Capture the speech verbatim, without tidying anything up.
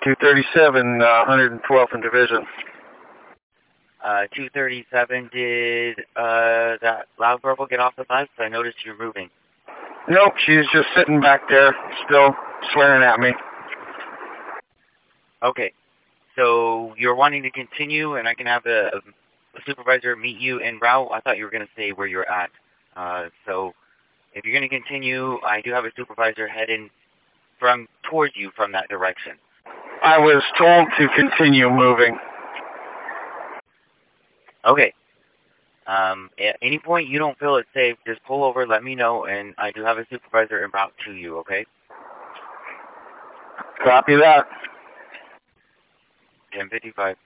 two thirty-seven, uh, one hundred twelfth in Division. Uh, two thirty-seven, did uh, that loud purple get off the bus? I noticed you're moving. Nope, she's just sitting back there, still swearing at me. Okay, so you're wanting to continue, and I can have a, a supervisor meet you en route? I thought you were going to say where you're at. Uh, so if you're going to continue, I do have a supervisor heading from towards you from that direction. I was told to continue moving. Okay. Um, at any point you don't feel it's safe, just pull over, let me know, and I do have a supervisor en route to you, okay? Copy that. ten fifty-five.